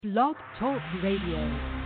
Blog Talk Radio.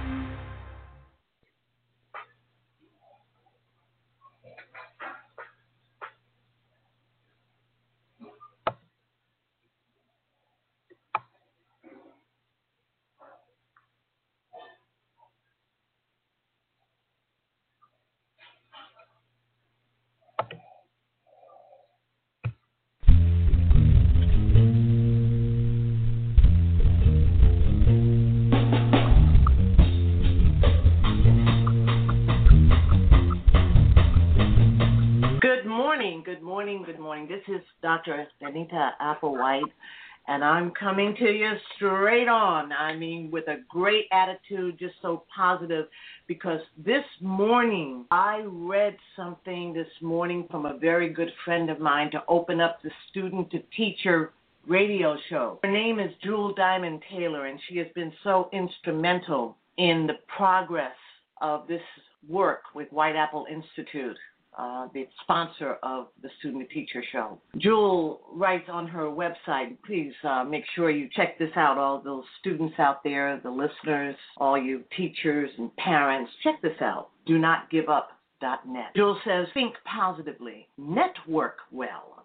Good morning. This is Dr. Anita Applewhite, and I'm coming to you straight on. I mean, with a great attitude, just so positive, because this morning I read something this morning from a very good friend of mine to open up the Student to Teacher radio show. Her name is Jewel Diamond Taylor, and she has been so instrumental in the progress of this work with White Apple Institute. The sponsor of the Student to Teacher show. Jewel writes on her website, please make sure you check this out, all those students out there, the listeners, all you teachers and parents, check this out, donotgiveup.net. Jewel says, think positively, network well,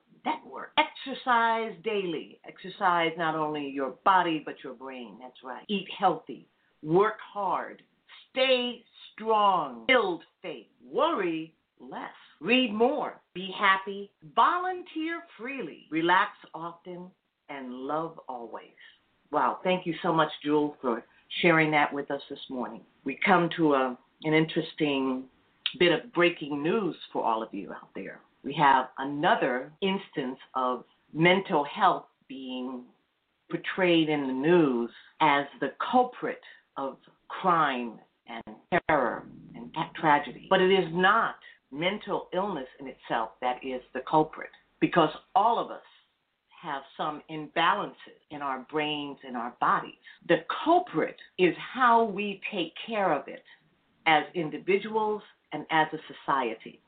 exercise daily, exercise not only your body but your brain, that's right, eat healthy, work hard, stay strong, build faith, worry less. Read more. Be happy. Volunteer freely. Relax often. And love always. Wow. Thank you so much, Jewel, for sharing that with us this morning. We come to an interesting bit of breaking news for all of you out there. We have another instance of mental health being portrayed in the news as the culprit of crime and terror and tragedy. But it is not mental illness in itself that is the culprit, because all of us have some imbalances in our brains and our bodies. The culprit is how we take care of it as individuals and as a society.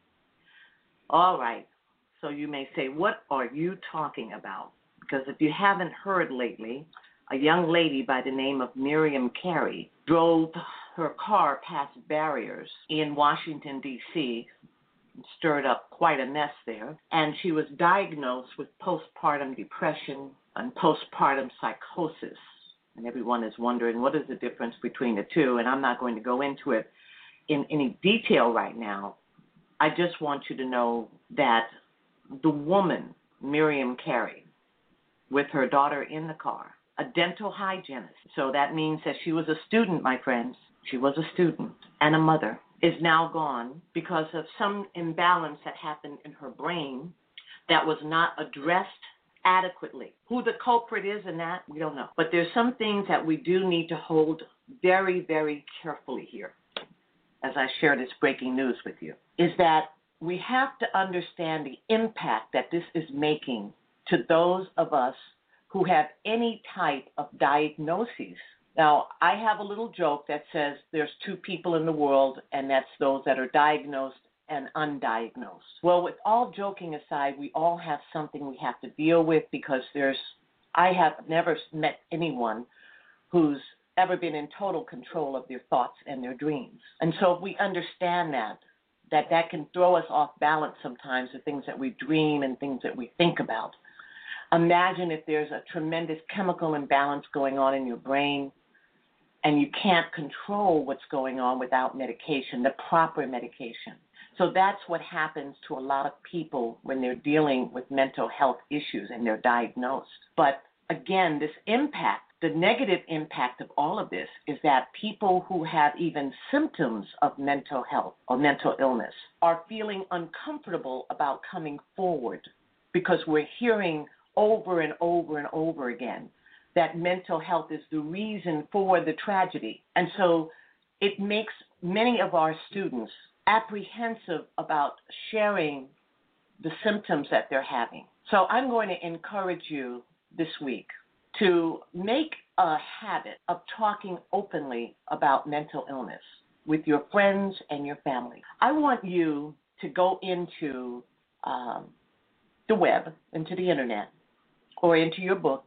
All right, so you may say, what are you talking about? Because if you haven't heard lately, a young lady by the name of Miriam Carey drove her car past barriers in Washington, D.C., stirred up quite a mess there, and she was diagnosed with postpartum depression and postpartum psychosis. And everyone is wondering, what is the difference between the two? And I'm not going to go into it in any detail right now. I just want you to know that the woman, Miriam Carey, with her daughter in the car, a dental hygienist, so that means that she was a student, my friends. She was a student and a mother, is now gone because of some imbalance that happened in her brain that was not addressed adequately. Who the culprit is in that, we don't know. But there's some things that we do need to hold very, very carefully here, as I share this breaking news with you, is that we have to understand the impact that this is making to those of us who have any type of diagnoses. Now, I have a little joke that says there's two people in the world, and that's those that are diagnosed and undiagnosed. Well, with all joking aside, we all have something we have to deal with, because I have never met anyone who's ever been in total control of their thoughts and their dreams. And so if we understand that can throw us off balance sometimes, the things that we dream and things that we think about. Imagine if there's a tremendous chemical imbalance going on in your brain, and you can't control what's going on without medication, the proper medication. So that's what happens to a lot of people when they're dealing with mental health issues and they're diagnosed. But again, this impact, the negative impact of all of this is that people who have even symptoms of mental health or mental illness are feeling uncomfortable about coming forward, because we're hearing over and over and over again that mental health is the reason for the tragedy. And so it makes many of our students apprehensive about sharing the symptoms that they're having. So I'm going to encourage you this week to make a habit of talking openly about mental illness with your friends and your family. I want you to go into the web, into the internet, or into your books,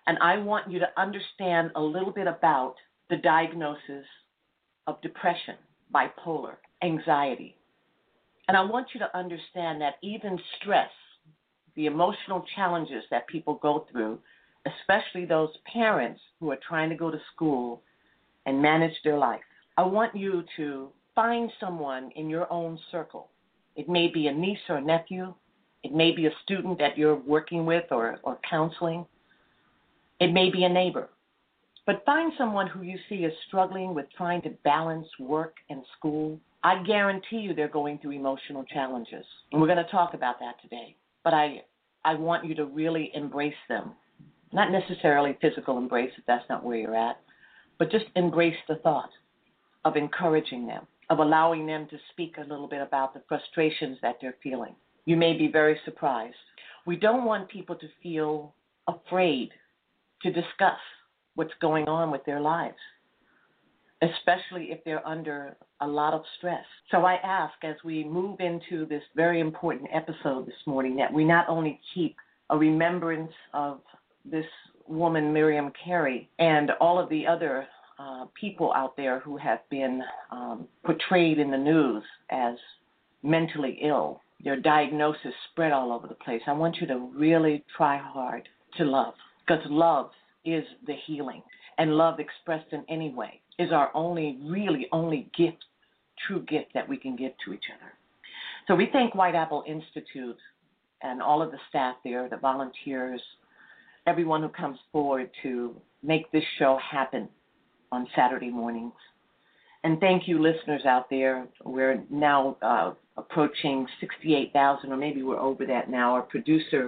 And I want you to understand a little bit about the diagnosis of depression, bipolar, anxiety. And I want you to understand that even stress, the emotional challenges that people go through, especially those parents who are trying to go to school and manage their life. I want you to find someone in your own circle. It may be a niece or a nephew. It may be a student that you're working with or counseling. It may be a neighbor. But find someone who you see is struggling with trying to balance work and school. I guarantee you they're going through emotional challenges. And we're going to talk about that today. But I want you to really embrace them. Not necessarily physical embrace if that's not where you're at, but just embrace the thought of encouraging them, of allowing them to speak a little bit about the frustrations that they're feeling. You may be very surprised. We don't want people to feel afraid to discuss what's going on with their lives, especially if they're under a lot of stress. So I ask, as we move into this very important episode this morning, that we not only keep a remembrance of this woman, Miriam Carey, and all of the other people out there who have been portrayed in the news as mentally ill, their diagnosis spread all over the place. I want you to really try hard to love, because love is the healing, and love expressed in any way is our only gift, true gift that we can give to each other. So we thank White Apple Institute and all of the staff there, the volunteers, everyone who comes forward to make this show happen on Saturday mornings. And thank you, listeners out there. We're now approaching 68,000, or maybe we're over that now. Our producers,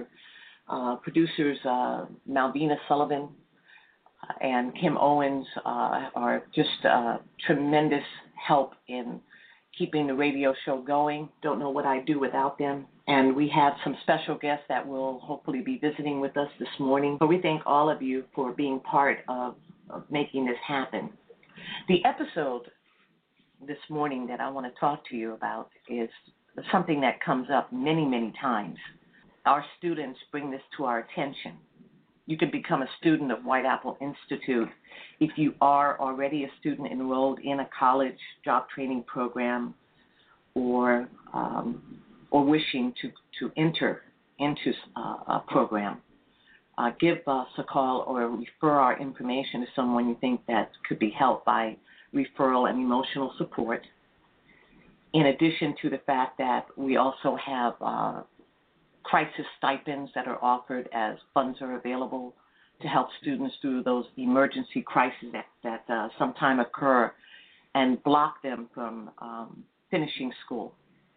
Malvina Sullivan and Kim Owens, are just tremendous help in keeping the radio show going. Don't know what I'd do without them. And we have some special guests that will hopefully be visiting with us this morning. So we thank all of you for being part of making this happen. The episode this morning that I want to talk to you about is something that comes up many, many times. Our students bring this to our attention. You can become a student of White Apple Institute if you are already a student enrolled in a college job training program, or wishing to enter into a program. Give us a call or refer our information to someone you think that could be helped by referral and emotional support. In addition to the fact that we also have crisis stipends that are offered as funds are available to help students through those emergency crises that sometime occur and block them from finishing school.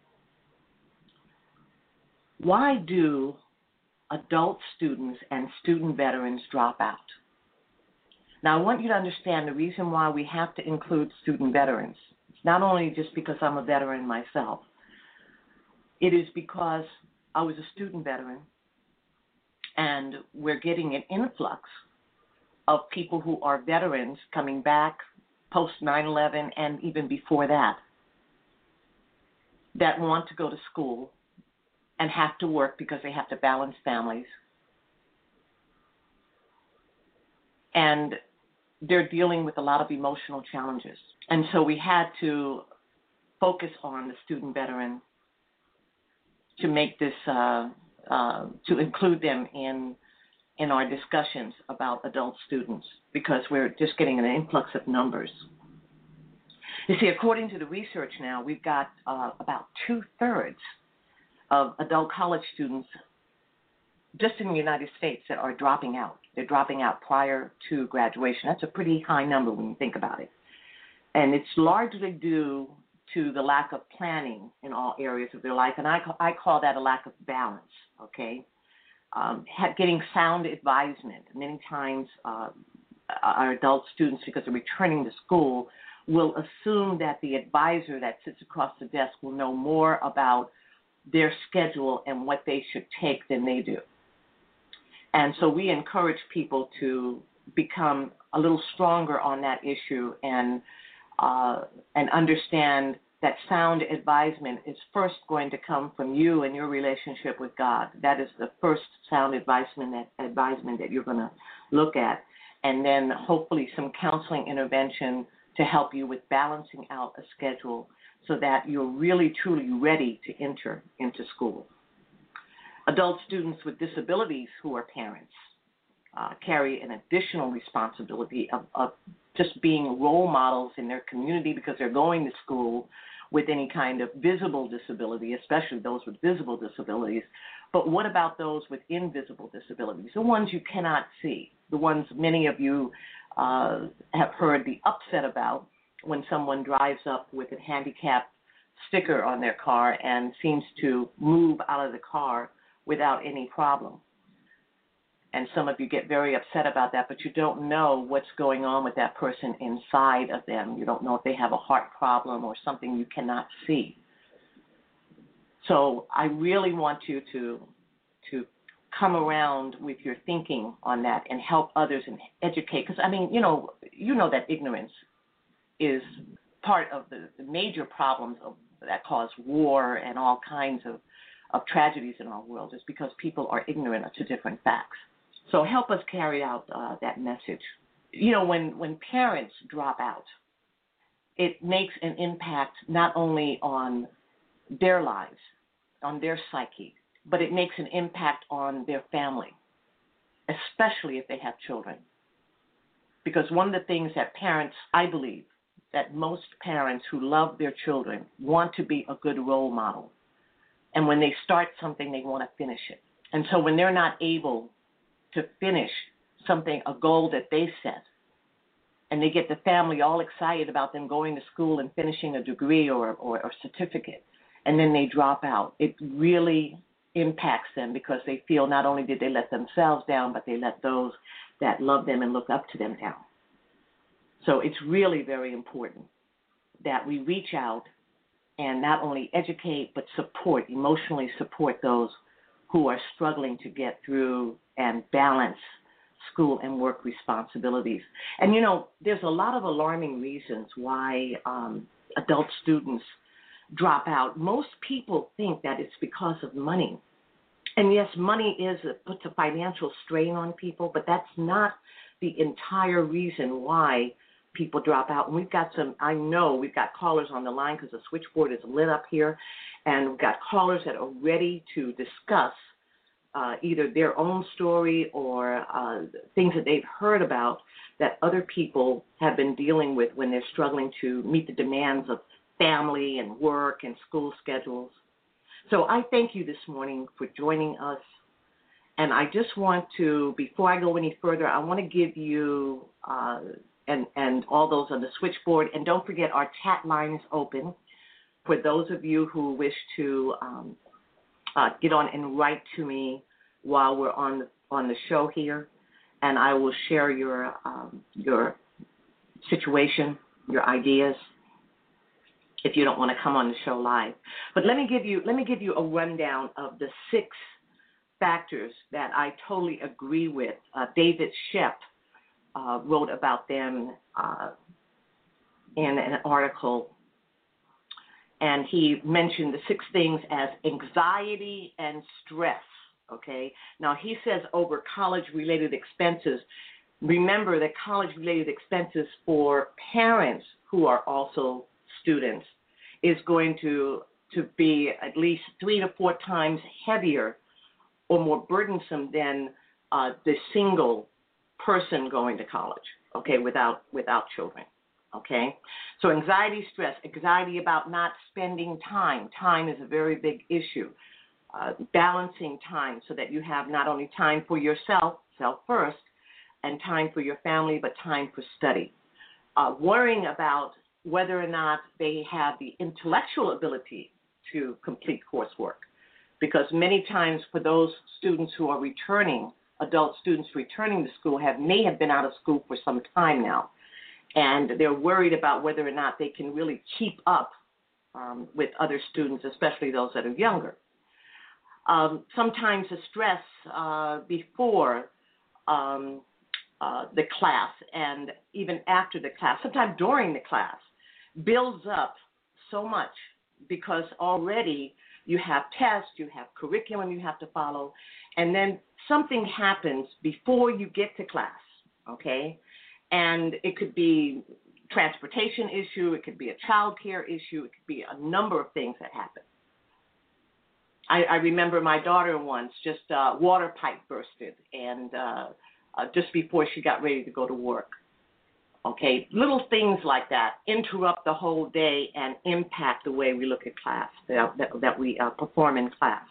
Why do adult students and student veterans drop out? Now, I want you to understand the reason why we have to include student veterans. It's not only just because I'm a veteran myself. It is because I was a student veteran, and we're getting an influx of people who are veterans coming back post 9/11 and even before that want to go to school and have to work because they have to balance families. And they're dealing with a lot of emotional challenges. And so we had to focus on the student veteran to make this, to include them in our discussions about adult students, because we're just getting an influx of numbers. You see, according to the research now, we've got about 2/3 of adult college students just in the United States that are dropping out. They're dropping out prior to graduation. That's a pretty high number when you think about it. And it's largely due to the lack of planning in all areas of their life, and I call that a lack of balance, okay? Getting sound advisement. Many times our adult students, because they're returning to school, will assume that the advisor that sits across the desk will know more about their schedule and what they should take than they do. And so we encourage people to become a little stronger on that issue and understand that sound advisement is first going to come from you and your relationship with God. That is the first sound advisement that you're going to look at. And then hopefully some counseling intervention to help you with balancing out a schedule so that you're really, truly ready to enter into school. Adult students with disabilities who are parents carry an additional responsibility of just being role models in their community because they're going to school with any kind of visible disability, especially those with visible disabilities. But what about those with invisible disabilities, the ones you cannot see, the ones many of you have heard the upset about when someone drives up with a handicap sticker on their car and seems to move out of the car without any problem. And some of you get very upset about that, but you don't know what's going on with that person inside of them. You don't know if they have a heart problem or something you cannot see. So I really want you to come around with your thinking on that and help others and educate. Because, I mean, you know that ignorance is part of the major problems that cause war and all kinds of tragedies in our world, is because people are ignorant to different facts. So help us carry out that message. You know, when parents drop out, it makes an impact not only on their lives, on their psyche, but it makes an impact on their family, especially if they have children. Because one of the things that parents, I believe, that most parents who love their children want to be a good role model. And when they start something, they want to finish it. And so when they're not able to finish something, a goal that they set, and they get the family all excited about them going to school and finishing a degree or a certificate, and then they drop out, it really impacts them because they feel not only did they let themselves down, but they let those that love them and look up to them down. So it's really very important that we reach out and not only educate, but support, emotionally support those who are struggling to get through and balance school and work responsibilities. And, you know, there's a lot of alarming reasons why adult students drop out. Most people think that it's because of money. And, yes, money puts a financial strain on people, but that's not the entire reason why people drop out. And we've got callers on the line because the switchboard is lit up here, and we've got callers that are ready to discuss either their own story or things that they've heard about that other people have been dealing with when they're struggling to meet the demands of family and work and school schedules. So I thank you this morning for joining us. And I just want to, before I go any further, I want to give you and all those on the switchboard, and don't forget our chat line is open for those of you who wish to get on and write to me while we're on the show here, and I will share your situation, your ideas, if you don't want to come on the show live. But let me give you a rundown of the 6 factors that I totally agree with. David Shepp wrote about them in an article, and he mentioned the 6 things as anxiety and stress, okay? Now, he says over college-related expenses. Remember that college-related expenses for parents who are also students is going to be at least 3 to 4 times heavier or more burdensome than the single person going to college, okay, without children, okay? So anxiety, stress, anxiety about not spending time. Time is a very big issue. Balancing time so that you have not only time for yourself, self first, and time for your family, but time for study. Worrying about whether or not they have the intellectual ability to complete coursework. Because many times for those students who are returning, adult students returning to school may have been out of school for some time now, and they're worried about whether or not they can really keep up with other students, especially those that are younger. Sometimes the stress before the class and even after the class, sometimes during the class, builds up so much because already you have tests, you have curriculum you have to follow, and then something happens before you get to class, okay? And it could be transportation issue, it could be a child care issue, it could be a number of things that happen. I remember my daughter once, just water pipe bursted, and just before she got ready to go to work. Okay, little things like that interrupt the whole day and impact the way we look at class, that we perform in class.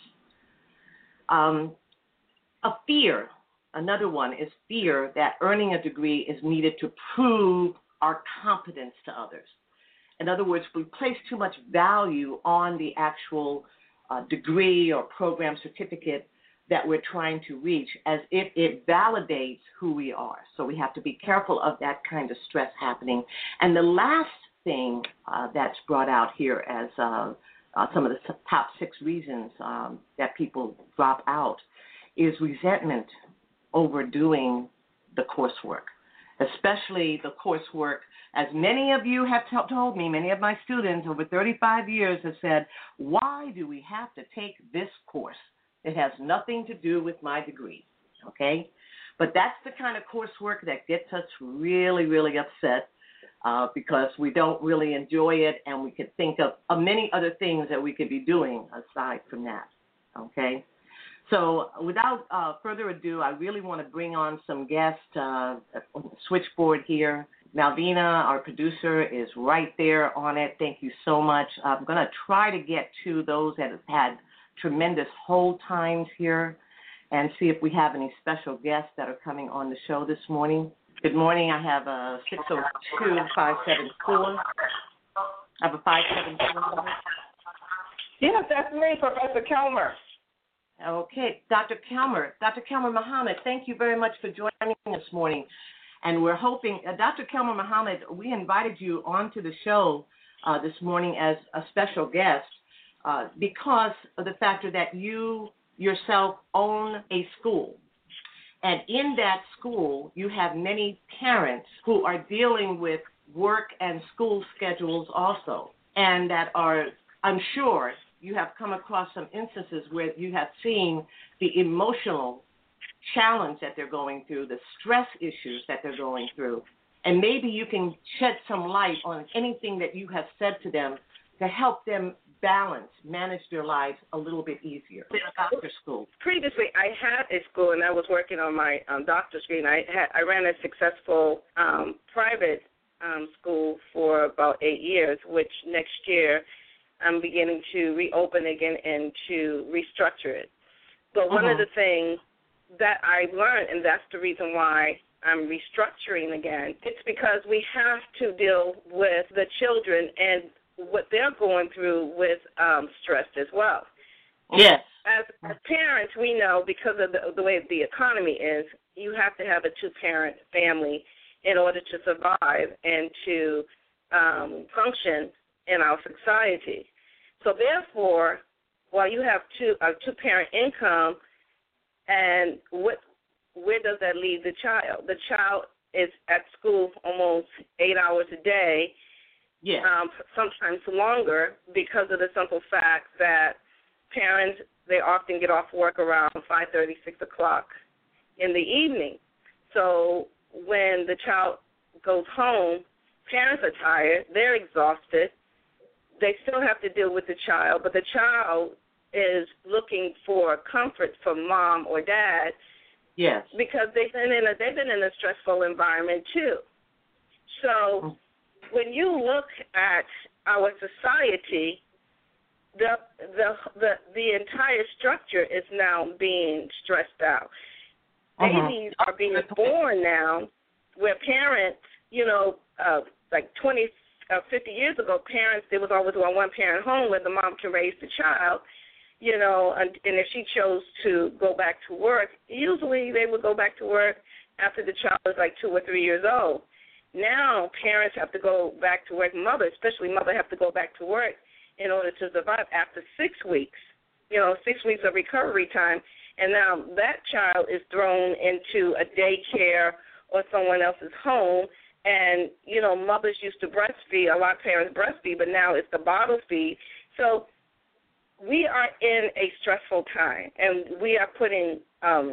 A fear, another one is fear that earning a degree is needed to prove our competence to others. In other words, we place too much value on the actual degree or program certificate that we're trying to reach as if it validates who we are. So we have to be careful of that kind of stress happening. And the last thing that's brought out here as some of the top 6 reasons that people drop out is resentment over doing the coursework, especially the coursework. As many of you have told me, many of my students over 35 years have said, why do we have to take this course? It has nothing to do with my degree, okay? But that's the kind of coursework that gets us really, really upset because we don't really enjoy it, and we could think of many other things that we could be doing aside from that, okay? So without further ado, I really want to bring on some guests on the switchboard here. Malvina, our producer, is right there on it. Thank you so much. I'm going to try to get to those that have had tremendous hold times here and see if we have any special guests that are coming on the show this morning. Good morning. I have a 602-574. I have a 574. Yes, that's me, Professor Kelmer. Okay, Dr. Kelmer Muhammad, thank you very much for joining this morning. And we're hoping, Dr. Kelmer Muhammad, we invited you onto the show this morning as a special guest because of the factor that you yourself own a school. And in that school, you have many parents who are dealing with work and school schedules also, and that are, I'm sure, you have come across some instances where you have seen the emotional challenge that they're going through, the stress issues that they're going through. And maybe you can shed some light on anything that you have said to them to help them manage their lives a little bit easier. About your school. Previously, I had a school, and I was working on my doctor's degree, and I ran a successful private school for about 8 years, which next year I'm beginning to reopen again and to restructure it. But one of the things that I learned, and that's the reason why I'm restructuring again, it's because we have to deal with the children and what they're going through with stress as well. Yes. As parents, we know because of the way the economy is, you have to have a 2-parent family in order to survive and to function in our society. So therefore, while you have a 2-parent income, and where does that leave the child? The child is at school almost 8 hours a day, sometimes longer, because of the simple fact that parents, they often get off work around 5:30, 6 o'clock in the evening. So when the child goes home, parents are tired, they're exhausted, they still have to deal with the child, but the child is looking for comfort from mom or dad. Yes. Because they've been in a stressful environment too. So when you look at our society, the entire structure is now being stressed out. Babies are being born now where parents, like 20, 50 years ago, parents, there was always a one-parent home where the mom can raise the child, and if she chose to go back to work, usually they would go back to work after the child was like 2 or 3 years old. Now parents have to go back to work, especially mother, have to go back to work in order to survive after 6 weeks, 6 weeks of recovery time. And now that child is thrown into a daycare or someone else's home And, mothers used to breastfeed. A lot of parents breastfeed, but now it's the bottle feed. So we are in a stressful time, and we are putting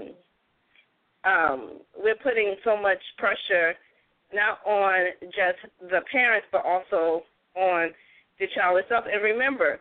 so much pressure not on just the parents, but also on the child itself. And remember,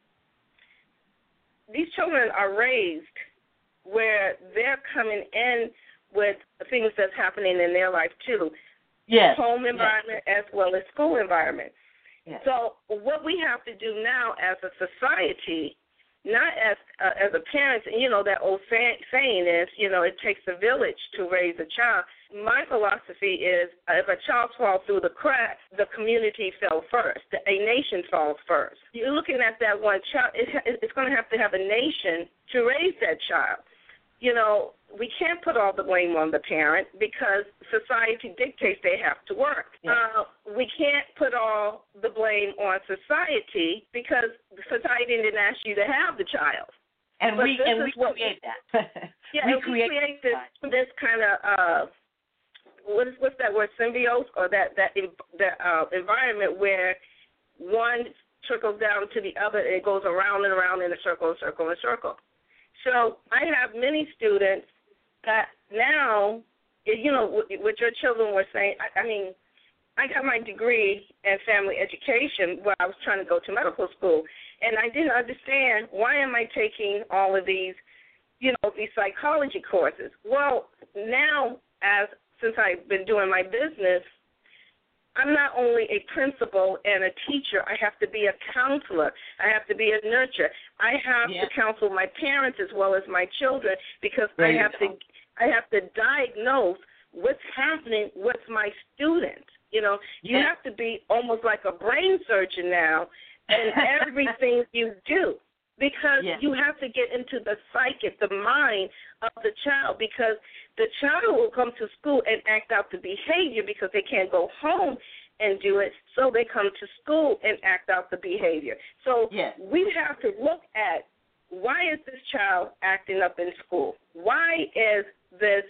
these children are raised where they're coming in with things that's happening in their life too. Yes. Home environment as well as school environment. Yes. So what we have to do now as a society, not as a parent, that old saying is, it takes a village to raise a child. My philosophy is if a child falls through the cracks, the community fell first. A nation falls first. You're looking at that one child, it's going to have a nation to raise that child. We can't put all the blame on the parent because society dictates they have to work. Yes. We can't put all the blame on society because society didn't ask you to have the child. And we create that. Yeah, we create this kind of what's that word, symbiosis, or that environment where one trickles down to the other and it goes around and around in a circle and circle and circle. So I have many students that now, what your children were saying, I got my degree in family education where I was trying to go to medical school, and I didn't understand why am I taking all of these, these psychology courses. Well, now since I've been doing my business, I'm not only a principal and a teacher. I have to be a counselor. I have to be a nurturer. I have to counsel my parents as well as my children because I have to diagnose what's happening with my students. You have to be almost like a brain surgeon now in everything you do because you have to get into the psyche, the mind of the child, because the child will come to school and act out the behavior because they can't go home and do it, so they come to school and act out the behavior. So we have to look at why is this child acting up in school? Why is this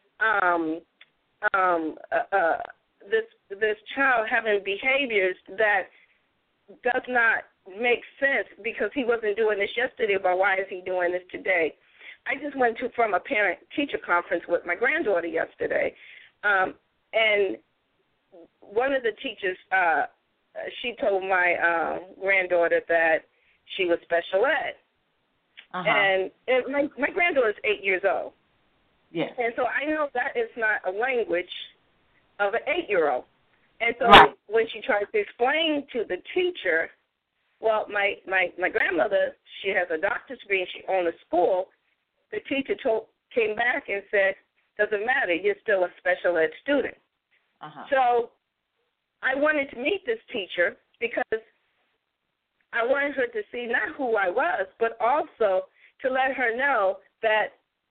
this child having behaviors that does not make sense because he wasn't doing this yesterday, but why is he doing this today? I just went from a parent-teacher conference with my granddaughter yesterday, and one of the teachers, she told my granddaughter that she was special ed. And my granddaughter is 8 years old. Yes. And so I know that is not a language of an 8-year-old. And so when she tries to explain to the teacher, well, my grandmother, she has a doctor's degree and she owns a school, the teacher came back and said, doesn't matter, you're still a special ed student. So I wanted to meet this teacher because I wanted her to see not who I was, but also to let her know that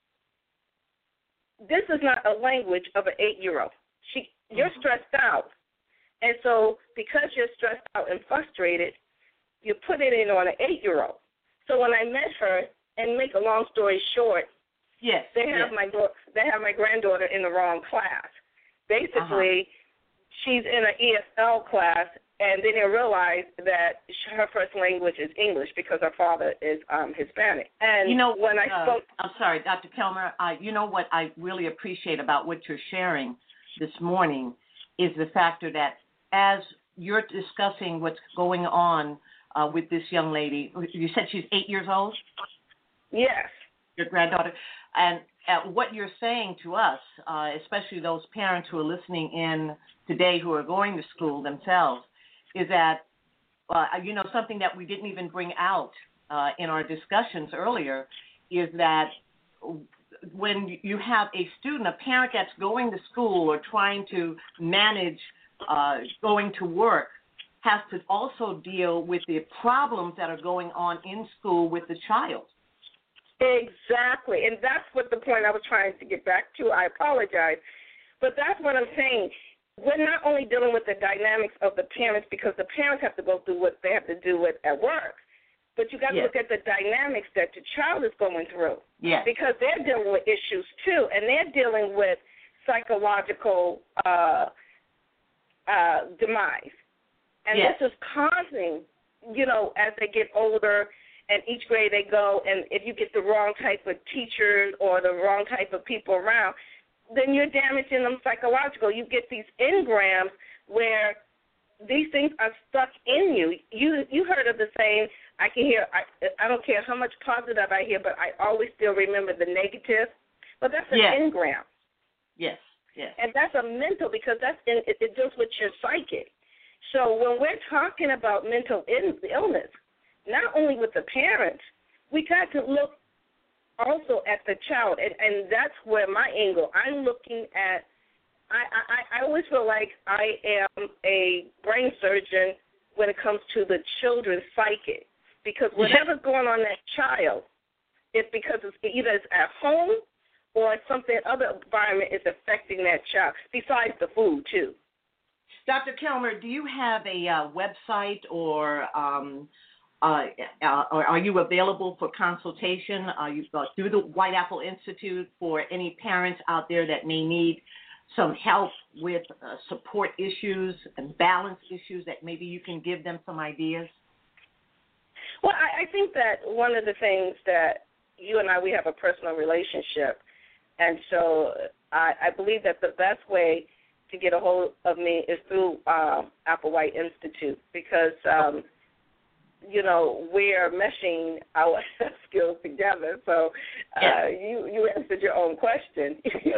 this is not a language of an 8-year-old. You're stressed out. And so because you're stressed out and frustrated, you put it in on an 8-year-old. So when I met her, and make a long story short, they have my granddaughter in the wrong class. Basically, she's in an ESL class, and they didn't realize that her first language is English because her father is Hispanic. And when I spoke, I'm sorry, Dr. Kelmer. What I really appreciate about what you're sharing this morning is the factor that as you're discussing what's going on with this young lady, you said she's 8 years old? Yes. Your granddaughter. And what you're saying to us, especially those parents who are listening in today who are going to school themselves, is that, something that we didn't even bring out in our discussions earlier is that when you have a student, a parent that's going to school or trying to manage going to work, has to also deal with the problems that are going on in school with the child. Exactly, and that's what the point I was trying to get back to. I apologize, but that's what I'm saying. We're not only dealing with the dynamics of the parents because the parents have to go through what they have to do with at work, but you got to look at the dynamics that the child is going through because they're dealing with issues too, and they're dealing with psychological demise. And yes. this is causing, as they get older and each grade they go, and if you get the wrong type of teachers or the wrong type of people around, then you're damaging them psychologically. You get these engrams where these things are stuck in you. You heard of the saying, I don't care how much positive I hear, but I always still remember the negative. But that's an engram. Yes, yes. And that's a mental, because it deals with your psychic. So when we're talking about mental illness, not only with the parents, we got to look also at the child, and that's where my angle. I'm looking at. I always feel like I am a brain surgeon when it comes to the children's psyche, because whatever's going on in that child, it's because either it's at home or something other environment is affecting that child. Besides the food too. Dr. Kilmer, do you have a website or are you available for consultation? Are you through the White Apple Institute for any parents out there that may need some help with support issues and balance issues, that maybe you can give them some ideas? Well, I think that one of the things that you and we have a personal relationship, and so I believe that the best way to get a hold of me is through Applewhite Institute, because we're meshing our skills together. So you answered your own question.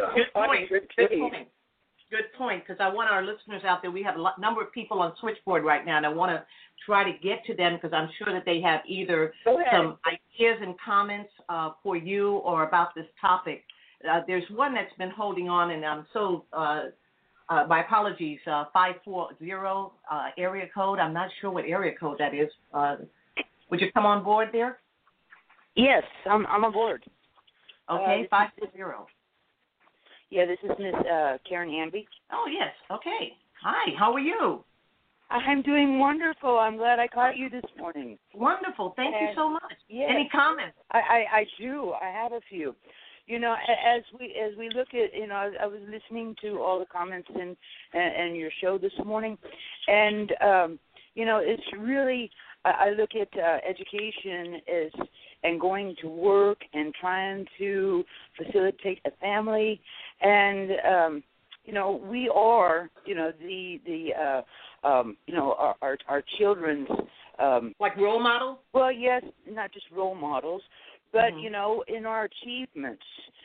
Good point, because I want our listeners out there, we have a number of people on switchboard right now, and I want to try to get to them, because I'm sure that they have either some ideas and comments for you or about this topic. There's one that's been holding on, and I'm so my apologies, 540 area code. I'm not sure what area code that is. Would you come on board there? Yes, I'm on board. Okay, 540. Yeah, this is Miss Karen Hanby. Oh, yes. Okay. Hi, how are you? I'm doing wonderful. I'm glad I caught you this morning. Wonderful. Thank you so much. Yes, any comments? I do. I have a few. As we look at, I was listening to all the comments in your show this morning, and it's really, I look at education and going to work and trying to facilitate a family, and we are, our children's like role model. Well, yes, not just role models. But, in our achievements,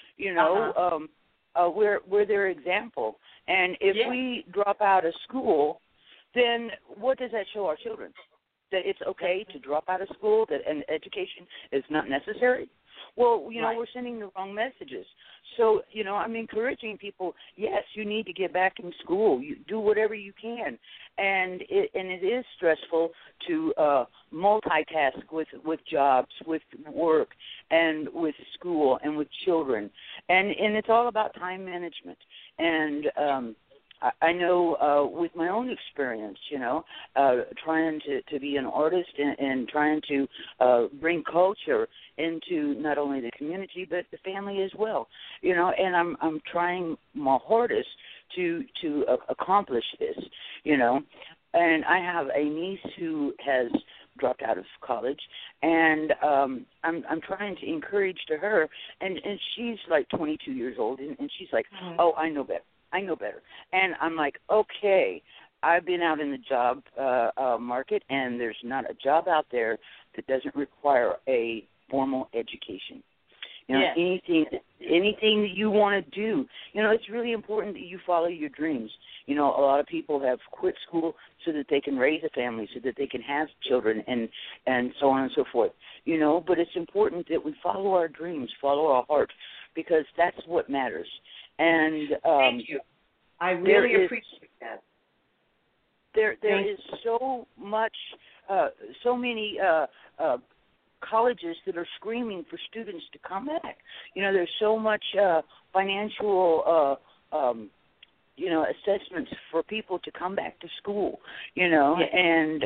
we're their example. And if we drop out of school, then what does that show our children? That it's okay to drop out of school, that an education is not necessary? Well, we're sending the wrong messages. So, I'm encouraging people, yes, you need to get back in school. You do whatever you can. And it is stressful to multitask with jobs, with work, and with school, and with children. And it's all about time management. And I know with my own experience, trying to be an artist and trying to bring culture into not only the community but the family as well, and I'm trying my hardest to accomplish this, and I have a niece who has dropped out of college, and I'm trying to encourage to her, and she's like 22 years old, and she's like, oh, I know better. And I'm like, okay, I've been out in the job market, and there's not a job out there that doesn't require a formal education. Anything that you want to do, it's really important that you follow your dreams. A lot of people have quit school so that they can raise a family, so that they can have children, and so on and so forth. But it's important that we follow our dreams, follow our heart, because that's what matters. And thank you. I really appreciate that. There is so much, so many colleges that are screaming for students to come back. There's so much financial, assessments for people to come back to school. And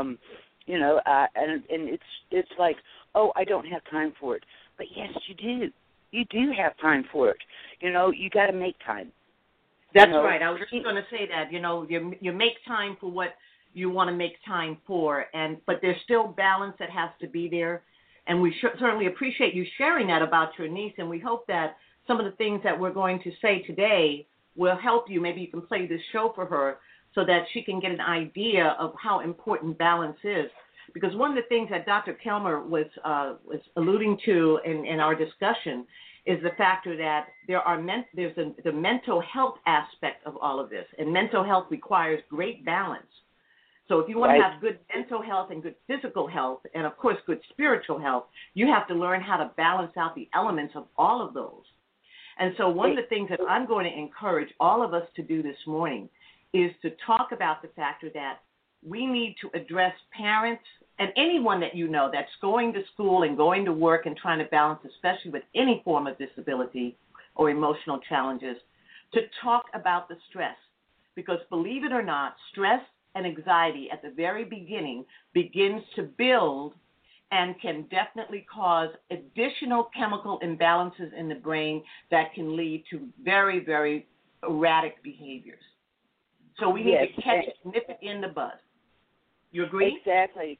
and it's like, oh, I don't have time for it. But yes, you do. You do have time for it. You got to make time. That's right. I was just going to say that. You make time for what you want to make time for, but there's still balance that has to be there. And we certainly appreciate you sharing that about your niece, and we hope that some of the things that we're going to say today will help you. Maybe you can play this show for her so that she can get an idea of how important balance is. Because one of the things that Dr. Kelmer was alluding to in our discussion is the factor that there's the mental health aspect of all of this, and mental health requires great balance. So if you want to have good mental health and good physical health, and of course good spiritual health, you have to learn how to balance out the elements of all of those. And so one of the things that I'm going to encourage all of us to do this morning is to talk about the factor that we need to address parents and anyone that you know that's going to school and going to work and trying to balance, especially with any form of disability or emotional challenges, to talk about the stress. Because believe it or not, stress and anxiety at the very beginning begins to build and can definitely cause additional chemical imbalances in the brain that can lead to very, very erratic behaviors. So we need to catch it, nip it in the bud. You agree? Exactly.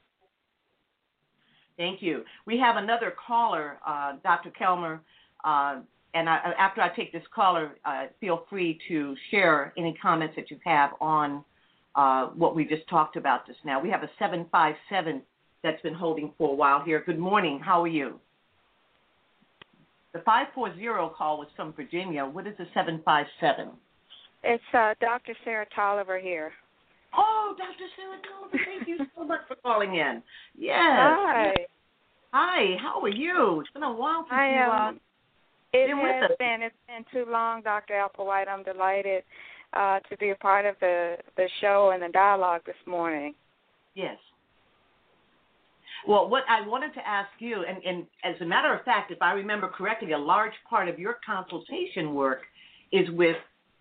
Thank you. We have another caller, Dr. Kelmer, and after I take this caller, feel free to share any comments that you have on what we just talked about just now. We have a 757 that's been holding for a while here. Good morning. How are you? The 540 call was from Virginia. What is the 757? It's Dr. Sarah Tolliver here. Oh, Dr. Sarah Tolliver, thank you so much for calling in. Yes. Hi. Hi, how are you? It's been a while since It's been too long, Dr. Applewhite. I'm delighted to be a part of the show and the dialogue this morning. Yes. Well, what I wanted to ask you, and as a matter of fact, if I remember correctly, a large part of your consultation work is with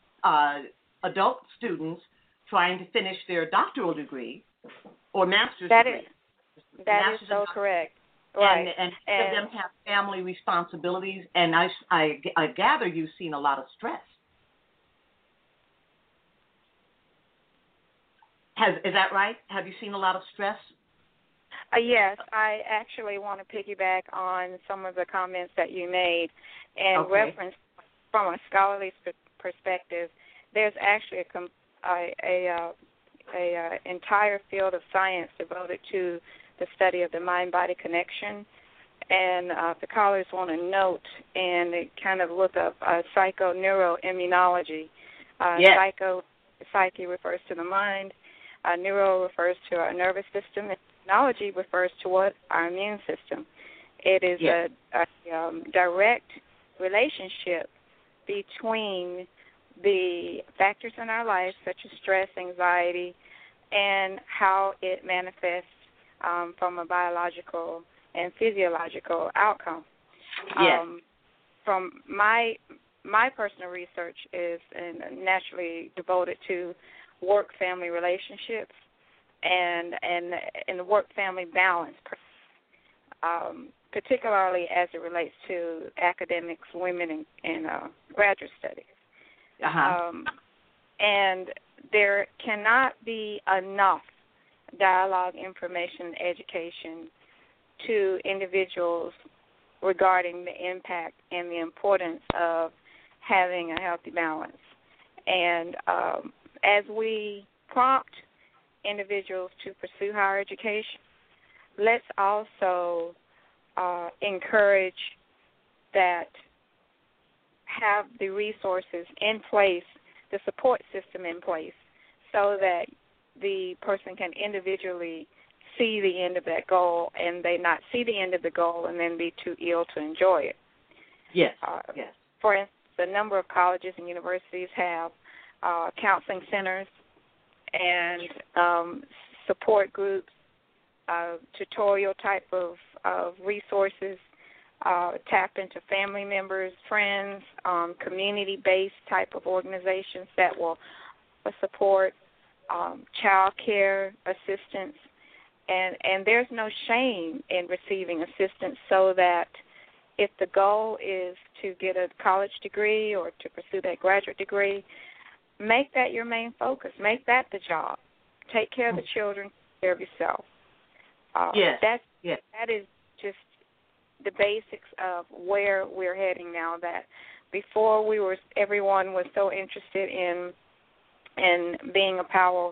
adult students trying to finish their doctoral degree or master's degree. That is so correct. Right. And of them have family responsibilities, and I gather you've seen a lot of stress. Is that right? Have you seen a lot of stress? Yes, I actually want to piggyback on some of the comments that you made and reference from a scholarly perspective. There's actually a entire field of science devoted to the study of the mind-body connection. And if the callers want to note and kind of look up psychoneuroimmunology. Psyche refers to the mind. Neuro refers to our nervous system. And immunology refers to our immune system. It is a direct relationship between the factors in our life, such as stress, anxiety, and how it manifests from a biological and physiological outcome. Yes. From my personal research is naturally devoted to work-family relationships and the work-family balance, particularly as it relates to academics, women in graduate studies. And there cannot be enough dialogue, information, education to individuals regarding the impact and the importance of having a healthy balance. And as we prompt individuals to pursue higher education, let's also encourage that have the resources in place, the support system in place, so that the person can individually see the end of that goal and they not see the end of the goal and then be too ill to enjoy it. Yes. For instance, a number of colleges and universities have counseling centers and support groups, tutorial type of resources, tap into family members, friends, community-based type of organizations that will support child care assistance. And there's no shame in receiving assistance, so that if the goal is to get a college degree or to pursue that graduate degree, make that your main focus. Make that the job. Take care of the children, take care of yourself. Yes. That is just the basics of where we're heading now. That before everyone was so interested in being a power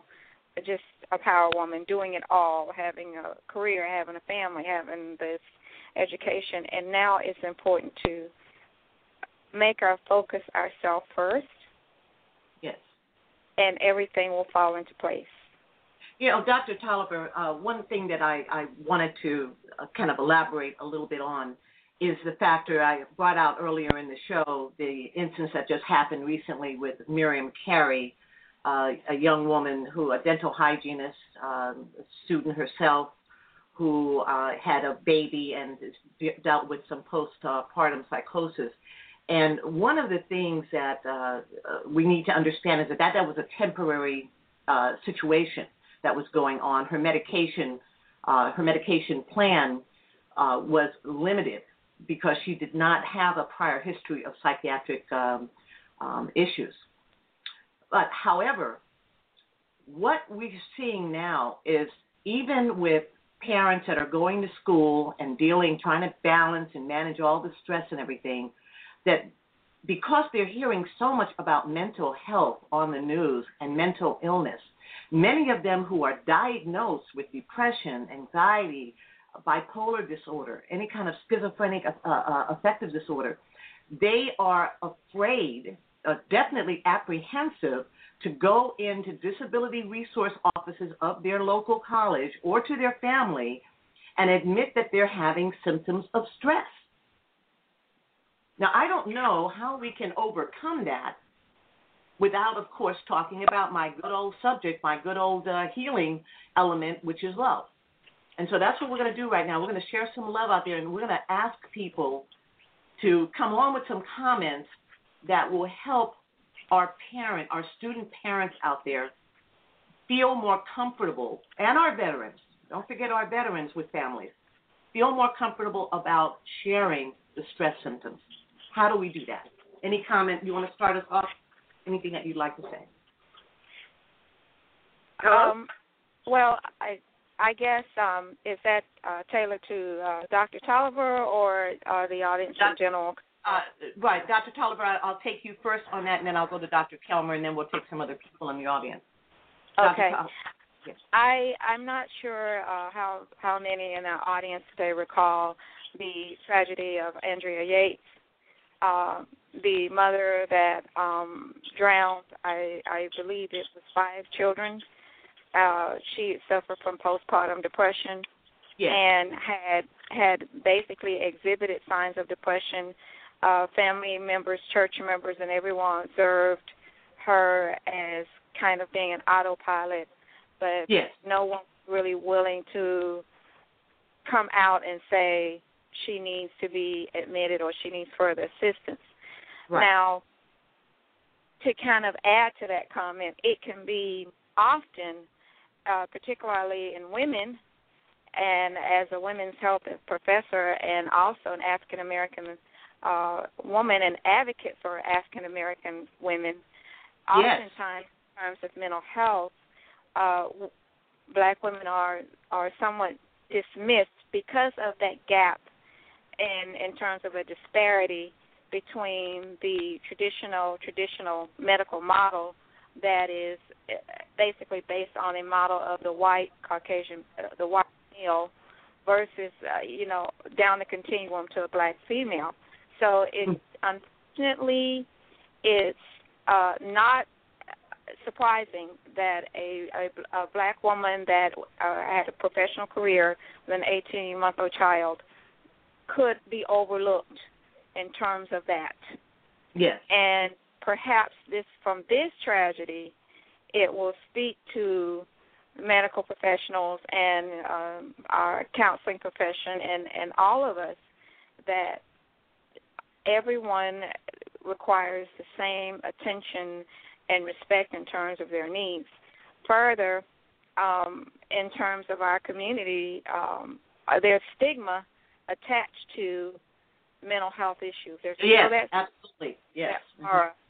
woman, doing it all, having a career, having a family, having this education, and now it's important to make our focus ourselves first. Yes. And everything will fall into place. You know, Dr. Tolliver, one thing that I wanted to kind of elaborate a little bit on is the factor I brought out earlier in the show, the instance that just happened recently with Miriam Carey, a young woman a dental hygienist, a student herself, who had a baby and dealt with some postpartum psychosis. And one of the things that we need to understand is that was a temporary situation that was going on. Her medication plan was limited because she did not have a prior history of psychiatric issues. But however, what we're seeing now is even with parents that are going to school and trying to balance and manage all the stress and everything, that because they're hearing so much about mental health on the news and mental illness, many of them who are diagnosed with depression, anxiety, bipolar disorder, any kind of schizophrenic affective disorder, they are afraid, definitely apprehensive, to go into disability resource offices of their local college or to their family and admit that they're having symptoms of stress. Now, I don't know how we can overcome that without, of course, talking about my good old subject, my good old healing element, which is love. And so that's what we're going to do right now. We're going to share some love out there, and we're going to ask people to come on with some comments that will help our student parents out there feel more comfortable, and our veterans, don't forget our veterans with families, feel more comfortable about sharing the stress symptoms. How do we do that? Any comment? You want to start us off? Anything that you'd like to say? Well, I guess, is that tailored to Dr. Tolliver or the audience in general? Right. Dr. Tolliver, I'll take you first on that, and then I'll go to Dr. Kelmer, and then we'll take some other people in the audience. Okay. Yes. I'm not sure how many in our audience today recall the tragedy of Andrea Yates, the mother that drowned. I believe it was 5 children. She suffered from postpartum depression. Yes. And had basically exhibited signs of depression. Family members, church members, and everyone observed her as kind of being an autopilot, but yes, no one really willing to come out and say she needs to be admitted or she needs further assistance. Right. Now, to kind of add to that comment, it can be often, particularly in women, and as a women's health professor and also an African-American woman, an advocate for African-American women, oftentimes in terms of mental health, black women are somewhat dismissed because of that gap in terms of a disparity between the traditional medical model that is basically based on a model of the white Caucasian, the white male versus, down the continuum to a black female. So unfortunately, it's not surprising that a black woman that had a professional career with an 18-month-old child could be overlooked in terms of that. Yes. And perhaps from this tragedy, it will speak to medical professionals and our counseling profession and all of us that everyone requires the same attention and respect in terms of their needs. Further, in terms of our community, there's stigma attached to mental health issues. There's yes, absolutely. Yes.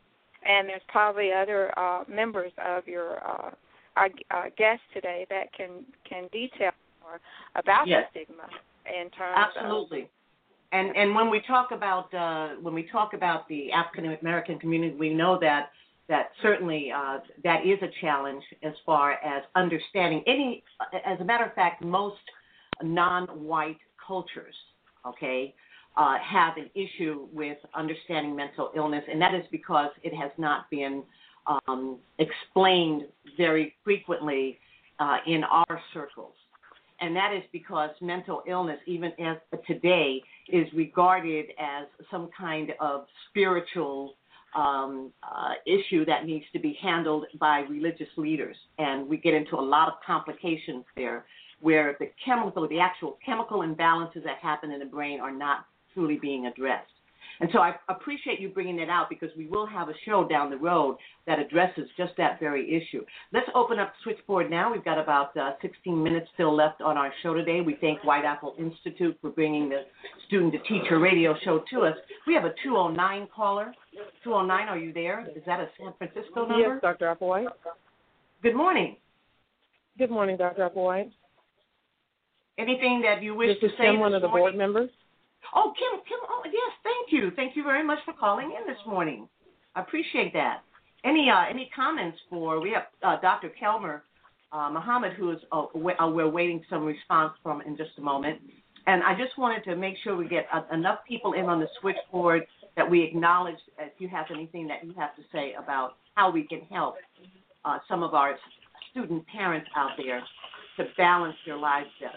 And there's probably other members of your our guests today that can detail more about yes. the stigma in terms Absolutely. And when we talk about the African American community, we know that certainly that is a challenge as far as understanding any. As a matter of fact, most non-white cultures, okay, have an issue with understanding mental illness, and that is because it has not been explained very frequently in our circles. And that is because mental illness, even as today, is regarded as some kind of spiritual issue that needs to be handled by religious leaders. And we get into a lot of complications there where the actual chemical imbalances that happen in the brain are not truly being addressed. And so I appreciate you bringing that out because we will have a show down the road that addresses just that very issue. Let's open up the switchboard now. We've got about 16 minutes still left on our show today. We thank White Apple Institute for bringing the Student to Teacher radio show to us. We have a 209 caller. 209, are you there? Is that a San Francisco number? Yes, Dr. Applewhite. Good morning. Good morning, Dr. Applewhite. Anything that you wish to say? This is Kim, one of the board members. Oh, Kim, oh, yes, thank you. Thank you very much for calling in this morning. I appreciate that. Any comments we have Dr. Kelmer Muhammad, who is we're waiting some response from in just a moment. And I just wanted to make sure we get enough people in on the switchboard that we acknowledge if you have anything that you have to say about how we can help some of our student parents out there to balance their lives better.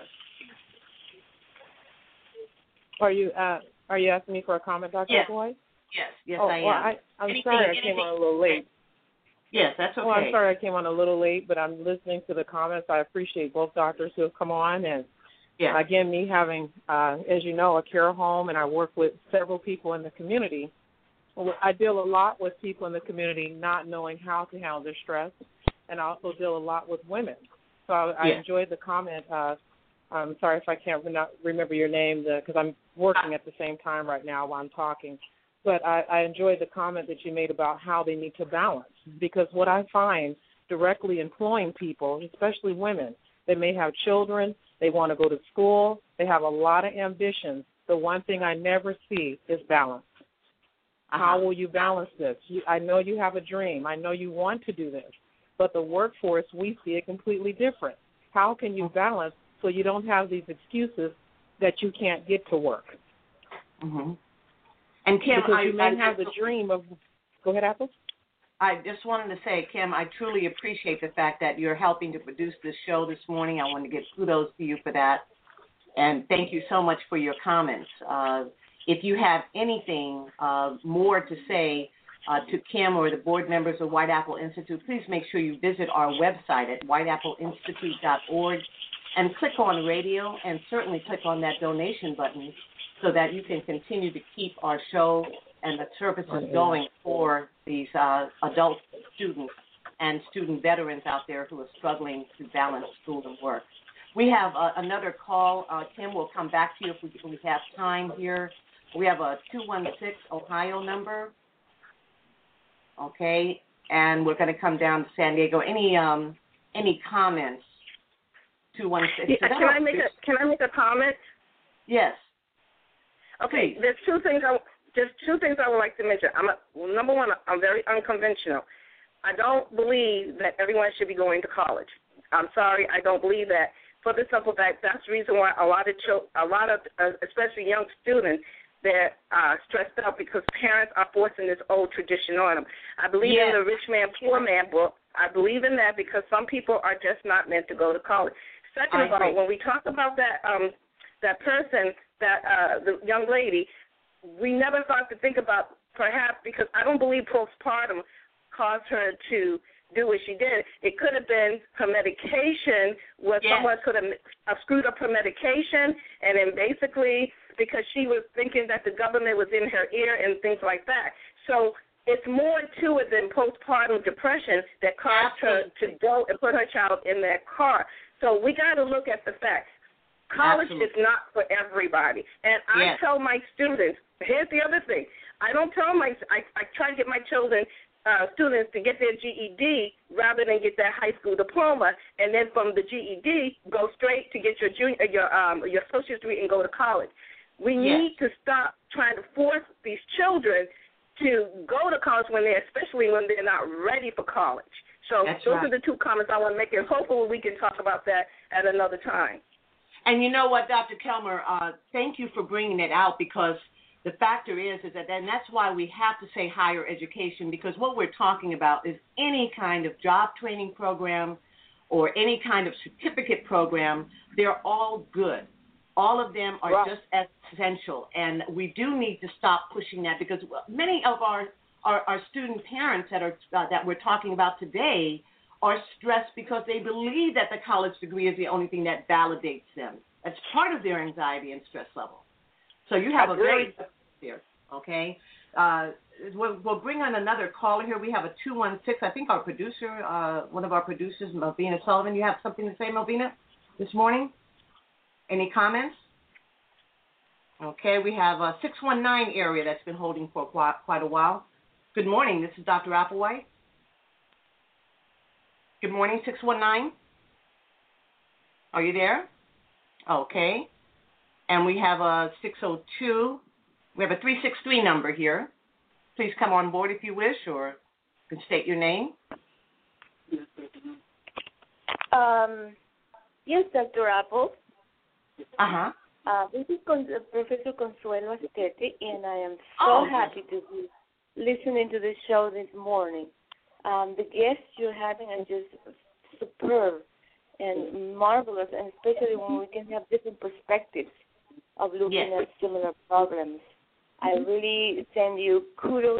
Are you asking me for a comment, Dr. Yes. Applewhite? Yes, I am. Well, I'm sorry I came on a little late. Yes, that's okay. Well, I'm sorry I came on a little late, but I'm listening to the comments. I appreciate both doctors who have come on. And again, me having, as you know, a care home, and I work with several people in the community. I deal a lot with people in the community not knowing how to handle their stress, and I also deal a lot with women. So I enjoyed the comment. I'm sorry if I can't remember your name because I'm working at the same time right now while I'm talking. But I enjoyed the comment that you made about how they need to balance, because what I find directly employing people, especially women, they may have children, they want to go to school, they have a lot of ambitions. The one thing I never see is balance. How will you balance this? I know you have a dream. I know you want to do this. But the workforce, we see it completely different. How can you balance so you don't have these excuses that you can't get to work? Mm-hmm. And Kim, because you may have the dream of. Go ahead, Apple. I just wanted to say, Kim, I truly appreciate the fact that you're helping to produce this show this morning. I want to give kudos to you for that, and thank you so much for your comments. If you have anything more to say to Kim or the board members of White Apple Institute, please make sure you visit our website at whiteappleinstitute.org and click on radio, and certainly click on that donation button so that you can continue to keep our show and the services going for these adult students and student veterans out there who are struggling to balance school and work. We have another call. Kim, we'll come back to you if we have time here. We have a 216 Ohio number. Okay, and we're going to come down to San Diego. Any comments? 216. Yeah, can I make a comment? Yes. Okay. Please. There's two things I would like to mention. Number one, I'm very unconventional. I don't believe that everyone should be going to college. I'm sorry, I don't believe that. For the simple fact, that's the reason why a lot of especially young students, they're stressed out because parents are forcing this old tradition on them. I believe in the rich man, poor man book. I believe in that because some people are just not meant to go to college. Second of all, when we talk about that person, the young lady, we never thought to think about perhaps because I don't believe postpartum caused her to do what she did. It could have been her medication where someone could have screwed up her medication, and then basically because she was thinking that the government was in her ear and things like that. So it's more to it than postpartum depression that caused her to go and put her child in that car. So we got to look at the facts. College is not for everybody. And I tell my students, here's the other thing. I don't tell I try to get my children students to get their GED rather than get that high school diploma, and then from the GED go straight to get your associate's degree and go to college. We need to stop trying to force these children to go to college especially when they're not ready for college. So those are the two comments I want to make, and hopefully we can talk about that at another time. And you know what, Dr. Kelmer, thank you for bringing it out, because the factor is that, and that's why we have to say higher education, because what we're talking about is any kind of job training program or any kind of certificate program. They're all good. All of them are just as essential, and we do need to stop pushing that, because many of our student parents that we're talking about today are stressed because they believe that the college degree is the only thing that validates them. That's part of their anxiety and stress level. So you have a very good there, okay? We'll bring on another caller here. We have a 216. I think our producer, one of our producers, Melvina Sullivan. You have something to say, Melvina, this morning? Any comments? Okay, we have a 619 area that's been holding for quite a while. Good morning. This is Dr. Applewhite. Good morning, 619. Are you there? Okay. And we have a 602. We have a 363 number here. Please come on board if you wish, or you can state your name. Yes, Dr. Apple. Uh-huh. This is Professor Consuelo Astete, and I am so happy to be listening to the show this morning. The guests you're having are just superb and marvelous, and especially when we can have different perspectives of looking at similar problems. I really send you kudos.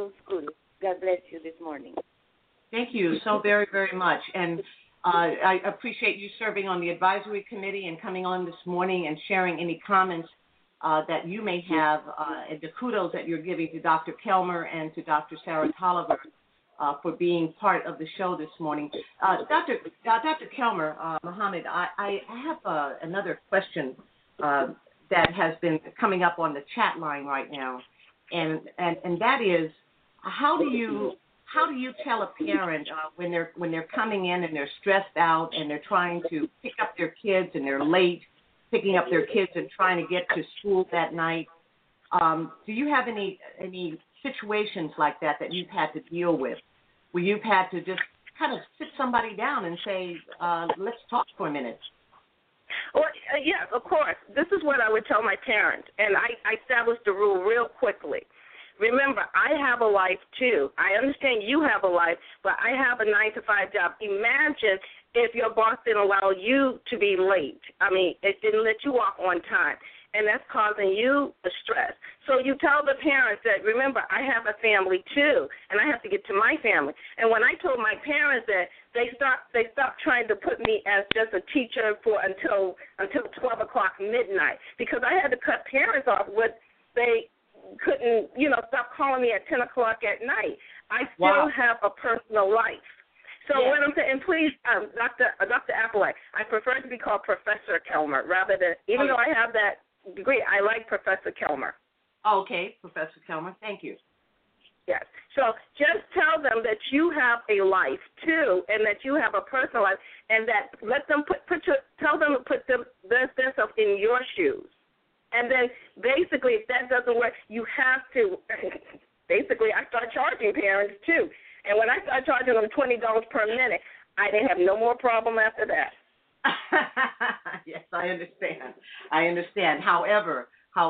God bless you this morning. Thank you so very, very much. And I appreciate you serving on the advisory committee and coming on this morning and sharing any comments that you may have, and the kudos that you're giving to Dr. Kelmer and to Dr. Sarah Tolliver for being part of the show this morning. Dr. Kelmer, Mohammed, I have another question that has been coming up on the chat line right now, and that is, how do you tell a parent when they're coming in and they're stressed out and they're trying to pick up their kids and they're late picking up their kids and trying to get to school that night? Do you have any situations like that you've had to deal with, where you've had to just kind of sit somebody down and say, let's talk for a minute? Well, yes, of course. This is what I would tell my parents, and I established the rule real quickly. Remember, I have a life, too. I understand you have a life, but I have a 9-to-5 job. Imagine if your boss didn't allow you to be late. I mean, it didn't let you off on time, and that's causing you the stress. So you tell the parents that, remember, I have a family, too, and I have to get to my family. And when I told my parents that, they stopped trying to put me as just a teacher for until 12 o'clock midnight, because I had to cut parents off what they couldn't, stop calling me at 10 o'clock at night. I still have a personal life. So what I'm saying, and please, Dr. Applewhite, I prefer to be called Professor Kelmer rather than, even though I have that degree, I like Professor Kelmer. Okay, Professor Kelmer, thank you. Yes. So just tell them that you have a life, too, and that you have a personal life, and that let them tell them to put themselves in your shoes. And then basically, if that doesn't work, you have to, basically, I start charging parents, too. And when I start charging them $20 per minute, I didn't have no more problem after that. Yes, I understand. However,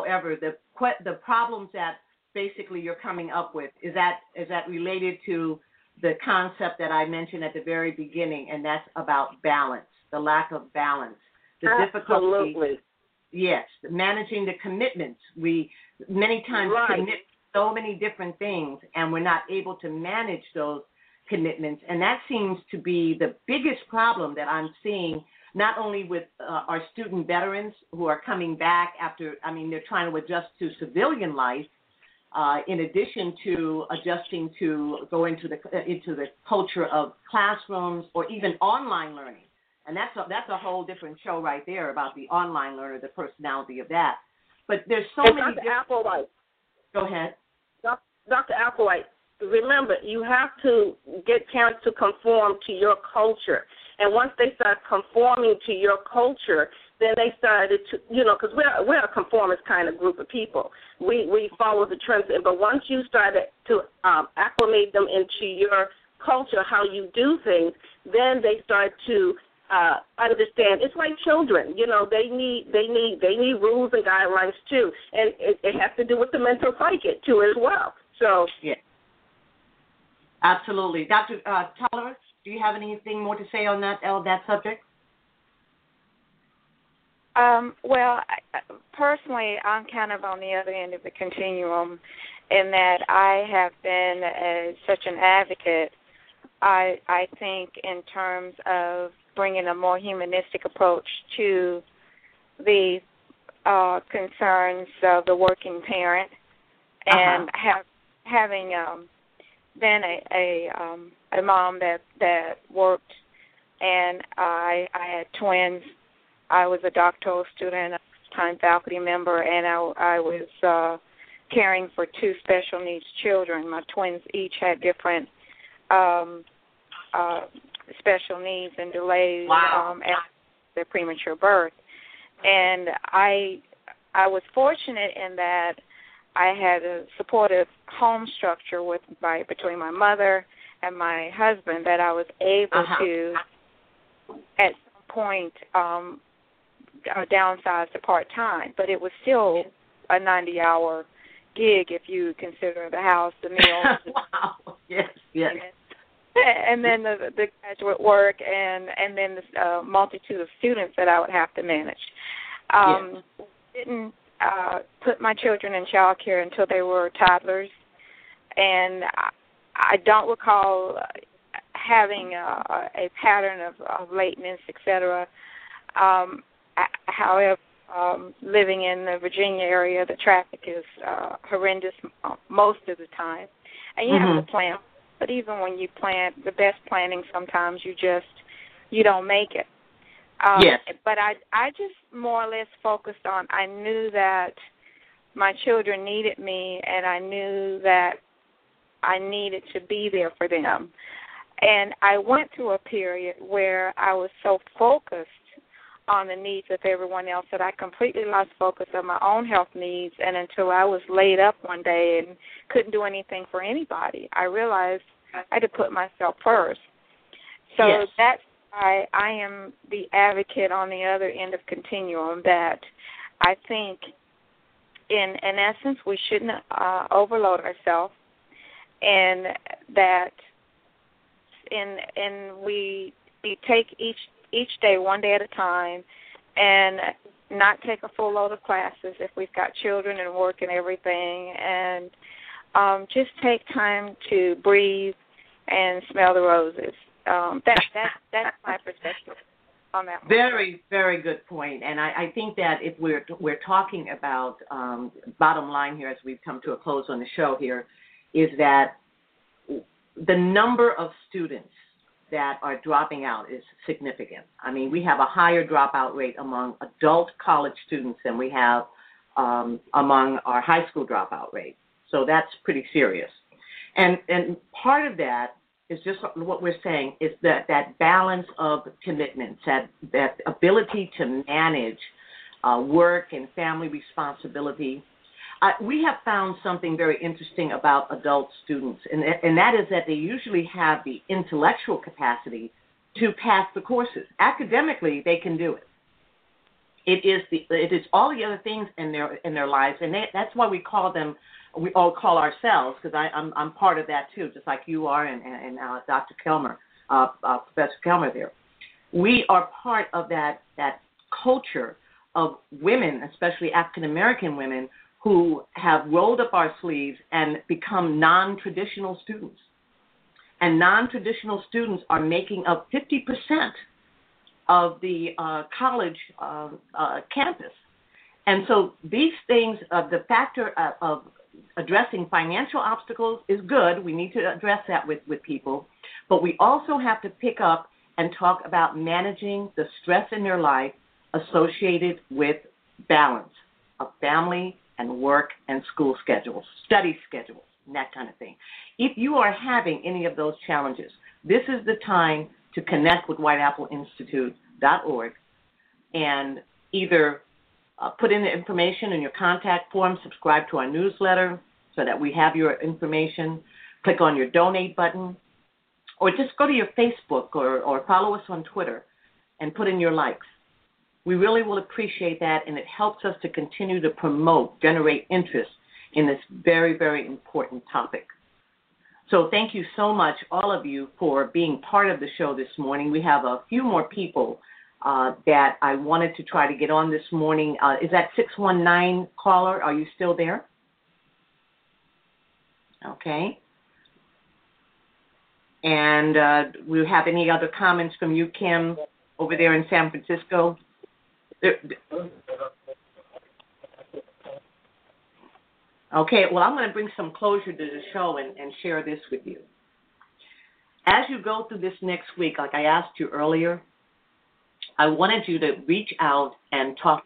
the problems that basically you're coming up with, is that related to the concept that I mentioned at the very beginning, and that's about balance, the lack of balance, the difficulty. Yes, managing the commitments. We many times commit so many different things, and we're not able to manage those commitments. And that seems to be the biggest problem that I'm seeing, not only with our student veterans who are coming back after, they're trying to adjust to civilian life, in addition to adjusting to go into the culture of classrooms or even online learning. And that's a whole different show right there about the online learner, the personality of that. But there's so many. Dr. Applewhite. Go ahead. Dr. Applewhite, remember, you have to get parents to conform to your culture. And once they start conforming to your culture, then they started to, because we're a conformist kind of group of people. We follow the trends. But once you started to acclimate them into your culture, how you do things, then they start to understand. It's like children, they need rules and guidelines too, and it has to do with the mental psyche too as well. So yeah, absolutely, Dr. Tolliver, do you have anything more to say on that subject? Well, personally, I'm kind of on the other end of the continuum in that I have been such an advocate. I think in terms of bringing a more humanistic approach to the concerns of the working parent, and having been a mom that worked, and I had twins. I was a doctoral student, a time faculty member, and I was caring for two special needs children. My twins each had different special needs and delays after their premature birth. And I was fortunate in that I had a supportive home structure between my mother and my husband that I was able to, at some point, downsize to part-time. But it was still a 90-hour gig if you consider the house, the meals. Wow. Yes, yes. And then the graduate work, and then the multitude of students that I would have to manage. Didn't put my children in child care until they were toddlers, and I don't recall having a pattern of lateness, etc. However, living in the Virginia area, the traffic is horrendous most of the time, and you have to plan. But even when you plan, the best planning, sometimes you don't make it. Yes. But I just more or less focused on, I knew that my children needed me, and I knew that I needed to be there for them. And I went through a period where I was so focused on the needs of everyone else that I completely lost focus on my own health needs, and until I was laid up one day and couldn't do anything for anybody, I realized I had to put myself first. So that's why I am the advocate on the other end of continuum, that I think in essence we shouldn't overload ourselves, and that we take each day one day at a time, and not take a full load of classes if we've got children and work and everything, and just take time to breathe and smell the roses. That's my perspective on that one. Very, very good point. And I think that if we're talking about bottom line here as we've come to a close on the show here, is that the number of students that are dropping out is significant. I mean, we have a higher dropout rate among adult college students than we have among our high school dropout rate. So that's pretty serious. And part of that is just what we're saying, is that balance of commitments, that ability to manage work and family responsibility. We have found something very interesting about adult students, and that is that they usually have the intellectual capacity to pass the courses. Academically, they can do it. It is all the other things in their lives, and that's why we all call ourselves, because I'm part of that too, just like you are, and Dr. Kelmer, Professor Kelmer there. We are part of that culture of women, especially African American women, who have rolled up our sleeves and become non-traditional students. And non-traditional students are making up 50% of the college campus. And so these things, the factor of addressing financial obstacles is good. We need to address that with people. But we also have to pick up and talk about managing the stress in their life associated with balance of family and work and school schedules, study schedules. and that kind of thing. If you are having any of those challenges, this is the time to connect with whiteappleinstitute.org and either put in the information in your contact form, subscribe to our newsletter so that we have your information, click on your donate button, or just go to your Facebook or follow us on Twitter and put in your likes. We really will appreciate that, and it helps us to continue to generate interest in this very, very important topic. So thank you so much, all of you, for being part of the show this morning. We have a few more people that I wanted to try to get on this morning. Is that 619 caller? Are you still there? Okay. And we have any other comments from you, Kim, over there in San Francisco? Okay, well, I'm going to bring some closure to the show and share this with you. As you go through this next week, like I asked you earlier, I wanted you to reach out and talk.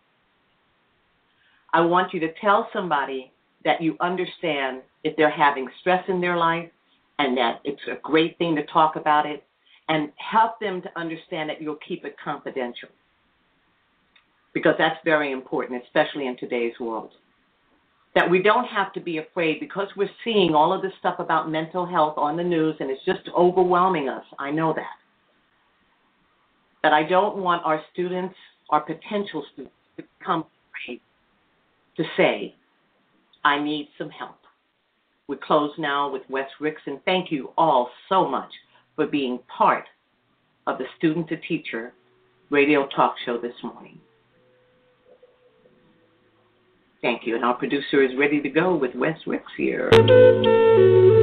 I want you to tell somebody that you understand if they're having stress in their life and that it's a great thing to talk about it, and help them to understand that you'll keep it confidential, because that's very important, especially in today's world. That we don't have to be afraid, because we're seeing all of this stuff about mental health on the news, and it's just overwhelming us. I know that. But I don't want our students, our potential students, to become afraid to say, I need some help. We close now with Wes Ricks, and thank you all so much for being part of the Student to Teacher radio talk show this morning. Thank you, and our producer is ready to go with Wes Ricks here.